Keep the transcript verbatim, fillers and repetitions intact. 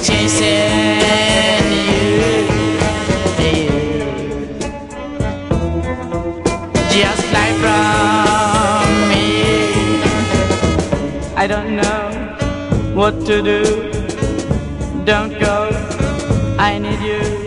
chasing you. Just fly from me. I don't know what to do. Don't go, I need you.